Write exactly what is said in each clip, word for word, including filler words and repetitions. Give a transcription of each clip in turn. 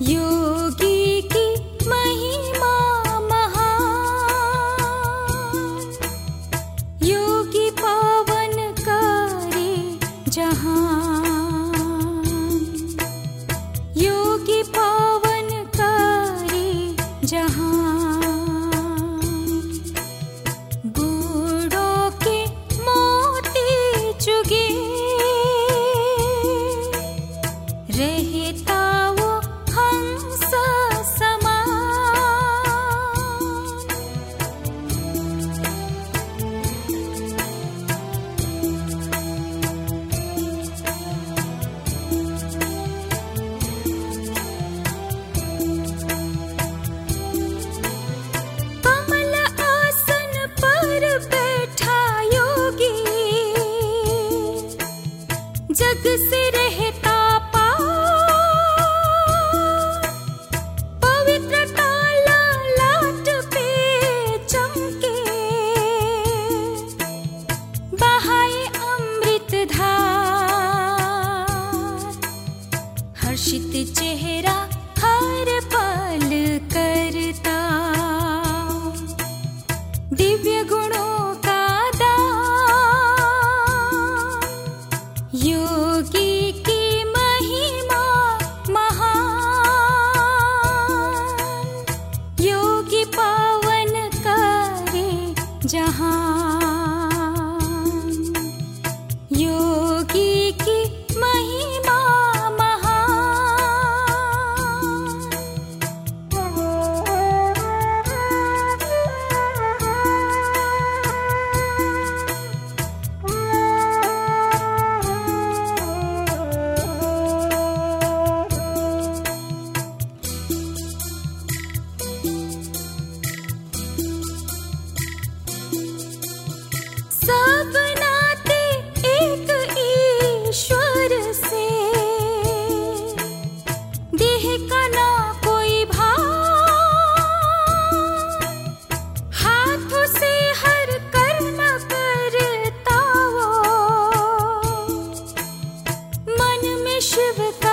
योगी की महिमा महान, योगी पावन करे जहान, योगी पावन करे जहान। बूढ़ों के मोती चुगे रहता वो हंस समान। कमल आसन पर बैठा योगी, जग से रहता हर्षित चेहरा हर पल करता, दिव्य गुणों का दान। योगी की महिमा महान, योगी पावन करे जहान। योगी की महिमा सब नाते एक ईश्वर से, देह का ना कोई भाव। हाथों से हर कर्म करता वो, मन में शिव का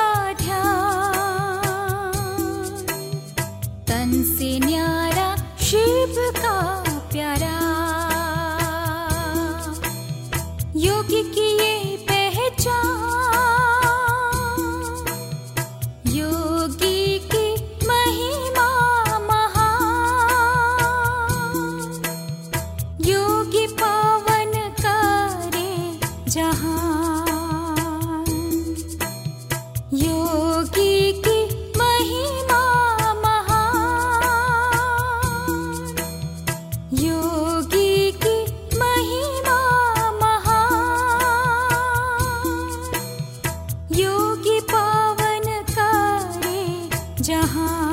ध्यान। तन से न्यारा शिव का प्यारा, योगी की ये पहचान। योगी की महिमा महान, योगी पावन करे जहान। योगी की महिमा महान, योगी की महिमा योगी पावन करे जहां।